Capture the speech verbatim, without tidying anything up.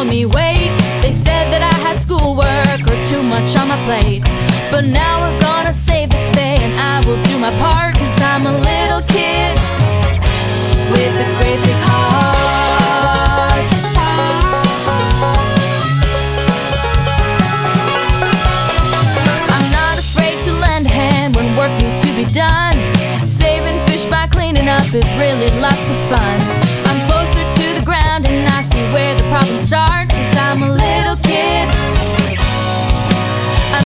told me wait. They said that I had schoolwork or too much on my plate. But now we're gonna save this day and I will do my part, 'cause I'm a little kid with a great big heart. I'm not afraid to lend a hand when work needs to be done. Saving fish by cleaning up is really lots of fun. I'm closer to the ground and I see where the problems start, 'cause I'm a little